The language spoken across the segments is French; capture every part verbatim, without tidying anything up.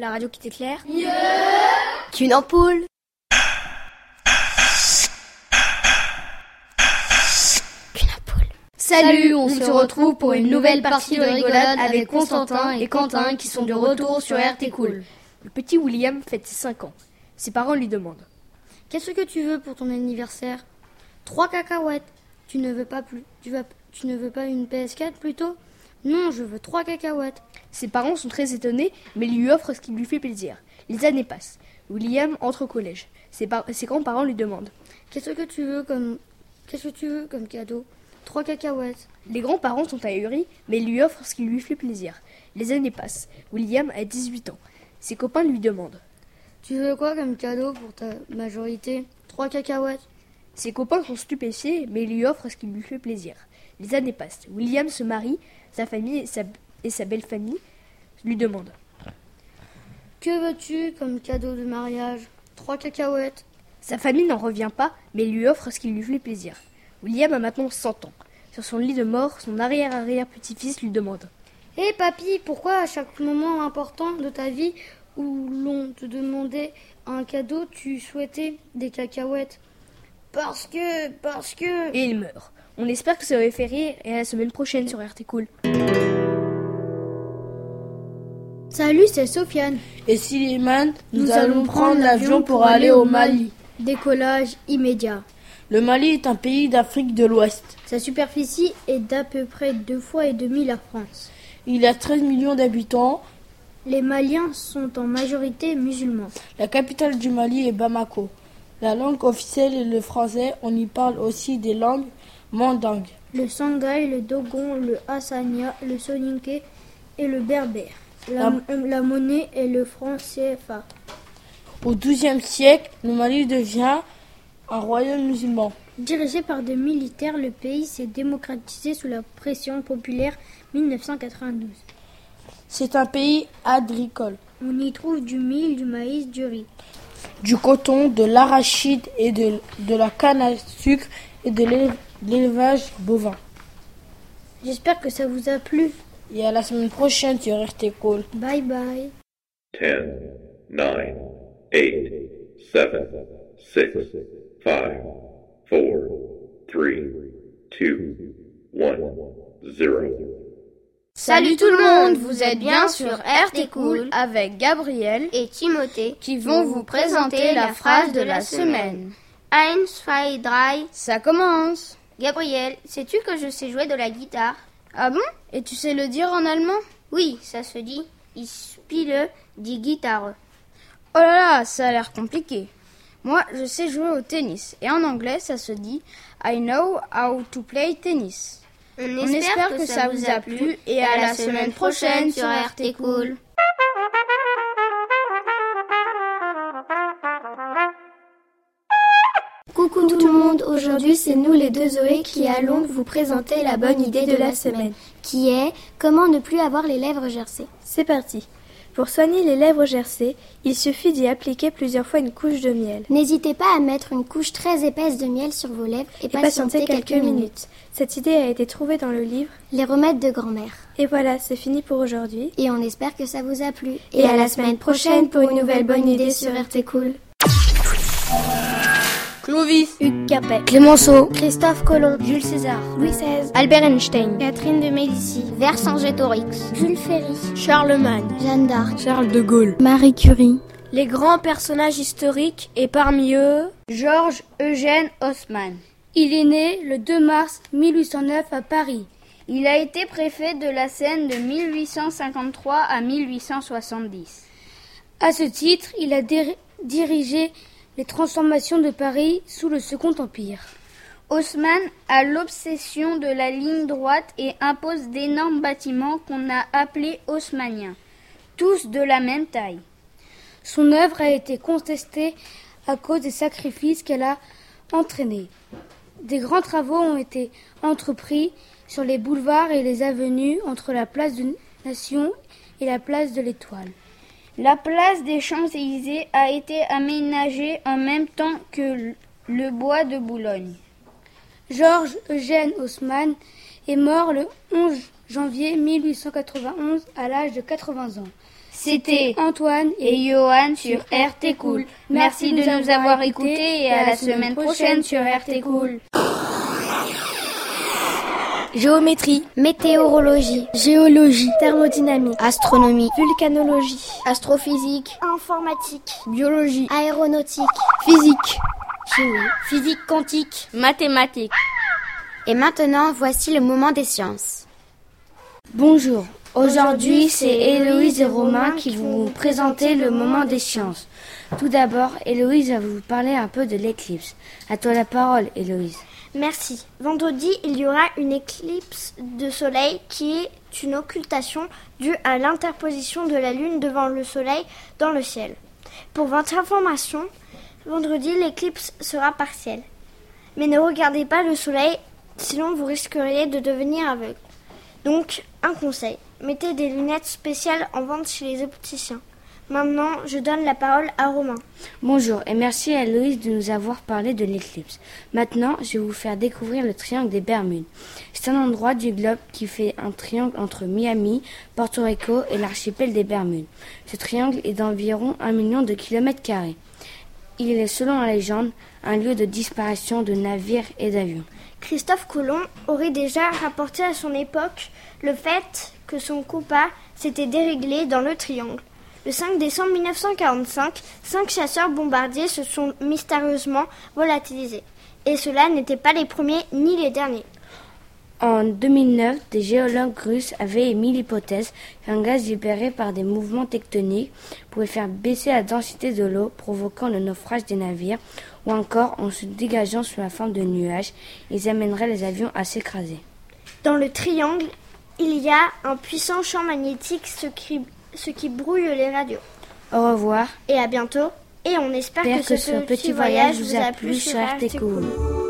la radio qui t'éclaire. Yeah. Qu'une ampoule. Qu'une ampoule. Salut, on se retrouve pour une nouvelle partie de rigolade avec Constantin et Quentin qui sont de retour sur R T Cool. Le petit William fête ses cinq ans. Ses parents lui demandent: qu'est-ce que tu veux pour ton anniversaire? Trois cacahuètes. Tu ne veux pas plus. Tu, vas, tu ne veux pas une P S quatre plutôt? Non, je veux trois cacahuètes. Ses parents sont très étonnés, mais lui offrent ce qui lui fait plaisir. Les années passent. William entre au collège. Ses, par- ses grands-parents lui demandent: Qu'est-ce que tu veux comme Qu'est-ce que tu veux comme cadeau? Trois cacahuètes. Les grands-parents sont ahuris, mais ils lui offrent ce qui lui fait plaisir. Les années passent. William a dix-huit ans. Ses copains lui demandent: Tu veux quoi comme cadeau pour ta majorité? Trois cacahuètes. Ses copains sont stupéfiés, mais ils lui offrent ce qui lui fait plaisir. Les années passent. William se marie. Sa famille et sa, et sa belle famille lui demandent: Que veux-tu comme cadeau de mariage? Trois cacahuètes. Sa famille n'en revient pas, mais lui offre ce qui lui fait plaisir. William a maintenant cent ans. Sur son lit de mort, son arrière-arrière-petit-fils lui demande: Hé hey, papy, pourquoi à chaque moment important de ta vie où l'on te demandait un cadeau, tu souhaitais des cacahuètes? Parce que, parce que... Et il meurt. On espère que ça vous fait rire et à la semaine prochaine sur R T Cool. Salut, c'est Sofiane. Et Slimane, nous, nous allons prendre l'avion pour aller au Mali. Décollage immédiat. Le Mali est un pays d'Afrique de l'Ouest. Sa superficie est d'à peu près deux fois et demi la France. Il a treize millions d'habitants. Les Maliens sont en majorité musulmans. La capitale du Mali est Bamako. La langue officielle est le français. On y parle aussi des langues mandingues. Le Sanghaï, le Dogon, le Hassania, le Soninké et le Berbère. La, la... la monnaie est le franc C F A. Au douzième siècle, le Mali devient un royaume musulman. Dirigé par des militaires, le pays s'est démocratisé sous la pression populaire mille neuf cent quatre-vingt-douze. C'est un pays agricole. On y trouve du mil, du maïs, du riz. Du coton, de l'arachide et de, de la canne à sucre et de l'élevage bovin. J'espère que ça vous a plu. Et à la semaine prochaine sur R T Cool. Bye bye. ten, nine, eight, seven, six, five, four, three, two, one, zero. Salut tout le monde, vous êtes bien sur R T Cool avec Gabriel et Timothée qui vont vous présenter la phrase de la semaine. Eins, zwei, drei. Ça commence. Gabriel, sais-tu que je sais jouer de la guitare? Ah bon? Et tu sais le dire en allemand? Oui, ça se dit Ich spiele die Gitarre. Oh là là, ça a l'air compliqué. Moi, je sais jouer au tennis et en anglais, ça se dit I know how to play tennis. On, On espère, espère que, que ça vous a plu et à, à la semaine prochaine sur R T Cool. Coucou tout le monde, aujourd'hui c'est nous les deux Zoé qui allons vous présenter la bonne idée de la semaine, qui est comment ne plus avoir les lèvres gercées. C'est parti. Pour soigner les lèvres gercées, il suffit d'y appliquer plusieurs fois une couche de miel. N'hésitez pas à mettre une couche très épaisse de miel sur vos lèvres et, et patienter, patienter quelques, quelques minutes. minutes. Cette idée a été trouvée dans le livre Les remèdes de grand-mère. Et voilà, c'est fini pour aujourd'hui. Et on espère que ça vous a plu. Et, et à, à la semaine prochaine pour une nouvelle bonne idée sur R T Cool. Clovis, Hugues Capet, Clémenceau, Christophe Colomb, Jules César, Louis seize, Albert Einstein, Catherine de Médicis, Vercingétorix, Jules Ferry, Charlemagne, Jeanne d'Arc, Charles de Gaulle, Marie Curie. Les grands personnages historiques et parmi eux, Georges Eugène Haussmann. Il est né le deux mars mille huit cent neuf à Paris. Il a été préfet de la Seine de mille huit cent cinquante-trois à mille huit cent soixante-dix. À ce titre, il a dir- dirigé les transformations de Paris sous le Second Empire. Haussmann a l'obsession de la ligne droite et impose d'énormes bâtiments qu'on a appelés haussmanniens, tous de la même taille. Son œuvre a été contestée à cause des sacrifices qu'elle a entraînés. Des grands travaux ont été entrepris sur les boulevards et les avenues entre la place de Nation et la place de l'Étoile. La place des Champs-Élysées a été aménagée en même temps que le bois de Boulogne. Georges Eugène Haussmann est mort le onze janvier mille huit cent quatre-vingt-onze à l'âge de quatre-vingts ans. C'était Antoine et Johan sur R T Cool. Merci de nous avoir écoutés et à la semaine prochaine sur R T Cool. Géométrie, météorologie, Géologie, thermodynamique, astronomie, vulcanologie, astrophysique, informatique, biologie, aéronautique, physique, chimie, physique quantique. Mathématiques. Et maintenant, voici le moment des sciences. Bonjour, aujourd'hui c'est Héloïse et Romain qui vont vous présenter le moment des sciences. Tout d'abord, Héloïse va vous parler un peu de l'éclipse. À toi la parole, Héloïse. Merci. Vendredi, il y aura une éclipse de soleil qui est une occultation due à l'interposition de la Lune devant le soleil dans le ciel. Pour votre information, vendredi, l'éclipse sera partielle. Mais ne regardez pas le soleil, sinon vous risqueriez de devenir aveugle. Donc, un conseil, mettez des lunettes spéciales en vente chez les opticiens. Maintenant, je donne la parole à Romain. Bonjour et merci à Héloïse de nous avoir parlé de l'éclipse. Maintenant, je vais vous faire découvrir le triangle des Bermudes. C'est un endroit du globe qui fait un triangle entre Miami, Porto Rico et l'archipel des Bermudes. Ce triangle est d'environ un million de kilomètres carrés. Il est, selon la légende, un lieu de disparition de navires et d'avions. Christophe Colomb aurait déjà rapporté à son époque le fait que son compas s'était déréglé dans le triangle. Le cinq décembre mille neuf cent quarante-cinq, cinq chasseurs bombardiers se sont mystérieusement volatilisés. Et cela n'étaient pas les premiers ni les derniers. En deux mille neuf, des géologues russes avaient émis l'hypothèse qu'un gaz libéré par des mouvements tectoniques pouvait faire baisser la densité de l'eau, provoquant le naufrage des navires, ou encore en se dégageant sous la forme de nuages, ils amèneraient les avions à s'écraser. Dans le triangle, il y a un puissant champ magnétique, ce qui, ce qui brouille les radios. Au revoir. Et à bientôt. Et on espère J'espère que, que ce ce petit, petit voyage vous a plu sur R T Cool.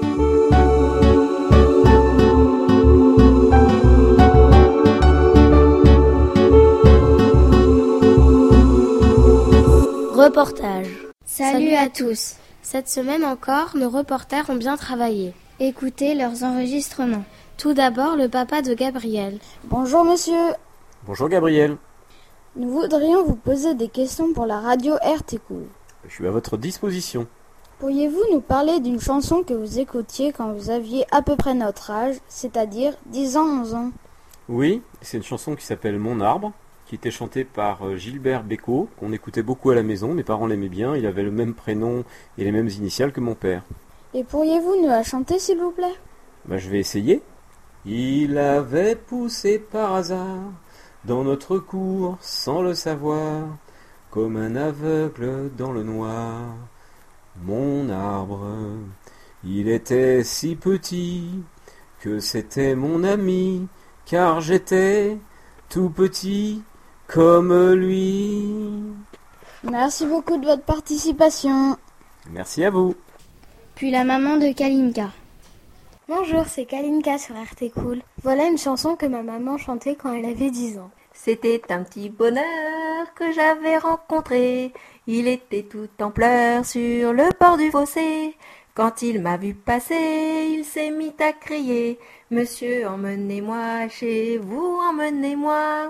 Reportage. Salut à tous. Cette semaine encore, nos reporters ont bien travaillé. Écoutez leurs enregistrements. Tout d'abord, le papa de Gabriel. Bonjour monsieur. Bonjour Gabriel. Nous voudrions vous poser des questions pour la radio R T Cool. Je suis à votre disposition. Pourriez-vous nous parler d'une chanson que vous écoutiez quand vous aviez à peu près notre âge, c'est-à-dire dix ans, onze ans? Oui, c'est une chanson qui s'appelle Mon arbre, qui était chantée par Gilbert Bécaud, qu'on écoutait beaucoup à la maison. Mes parents l'aimaient bien, il avait le même prénom et les mêmes initiales que mon père. Et pourriez-vous nous la chanter s'il vous plaît? Bah, je vais essayer. Il avait poussé par hasard dans notre cour, sans le savoir, comme un aveugle dans le noir. Mon arbre, il était si petit que c'était mon ami, car j'étais tout petit comme lui. Merci beaucoup de votre participation. Merci à vous. Puis la maman de Kalinka. Bonjour, c'est Kalinka sur R T Cool. Voilà une chanson que ma maman chantait quand elle avait dix ans. C'était un petit bonheur que j'avais rencontré. Il était tout en pleurs sur le bord du fossé. Quand il m'a vu passer, il s'est mis à crier « Monsieur, emmenez-moi chez vous, emmenez-moi !»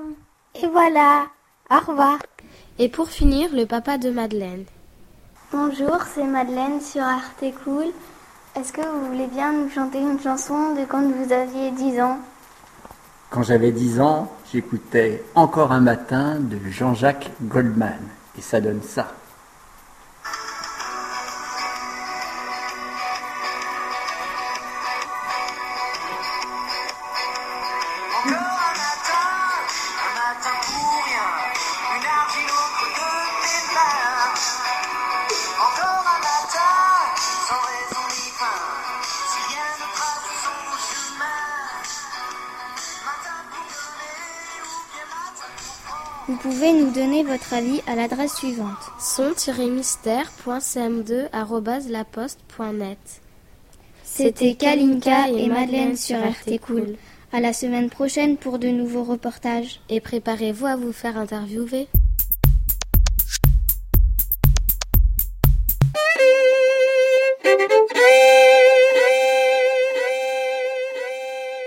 Et voilà, au revoir. Et pour finir, le papa de Madeleine. Bonjour, c'est Madeleine sur R T Cool. Est-ce que vous voulez bien nous chanter une chanson de quand vous aviez dix ans? Quand j'avais dix ans, j'écoutais Encore un matin de Jean-Jacques Goldman. Et ça donne ça. Vous pouvez nous donner votre avis à l'adresse suivante. son-mystère point c m deux arobase la poste point net. C'était Kalinka et Madeleine sur R T Cool. À la semaine prochaine pour de nouveaux reportages. Et préparez-vous à vous faire interviewer.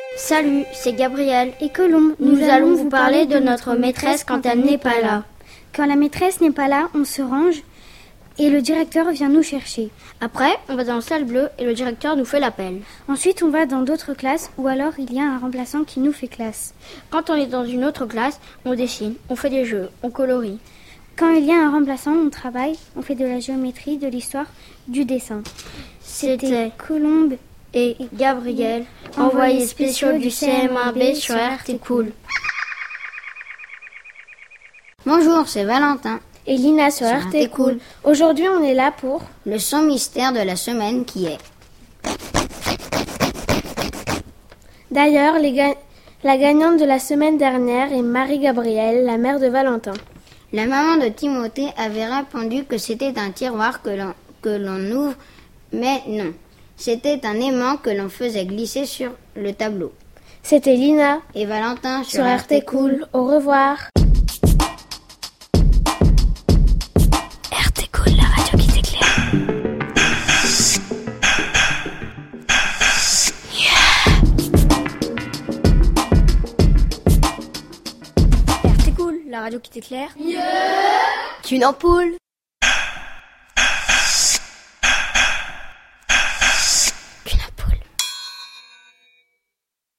Salut, c'est Gabriel et Colombe. Nous, Nous allons vous parler de notre maîtresse quand elle n'est pas là. Quand la maîtresse n'est pas là, on se range et le directeur vient nous chercher. Après, on va dans la salle bleue et le directeur nous fait l'appel. Ensuite, on va dans d'autres classes ou alors il y a un remplaçant qui nous fait classe. Quand on est dans une autre classe, on dessine, on fait des jeux, on colorie. Quand il y a un remplaçant, on travaille, on fait de la géométrie, de l'histoire, du dessin. C'était Colombe et Gabriel, envoyés spéciaux du C M un B sur R T Cool. Bonjour, c'est Valentin. Et Lina sur R T Cool. Aujourd'hui, on est là pour le son mystère de la semaine qui est. D'ailleurs, les ga... la gagnante de la semaine dernière est Marie-Gabrielle, la mère de Valentin. La maman de Timothée avait répondu que c'était un tiroir que l'on, que l'on ouvre, mais non. C'était un aimant que l'on faisait glisser sur le tableau. C'était Lina et Valentin sur, sur R T Cool. Au revoir. R T Cool, la radio qui t'éclaire. Yeah. R T Cool, la radio qui t'éclaire. Yeah. Qu'une ampoule.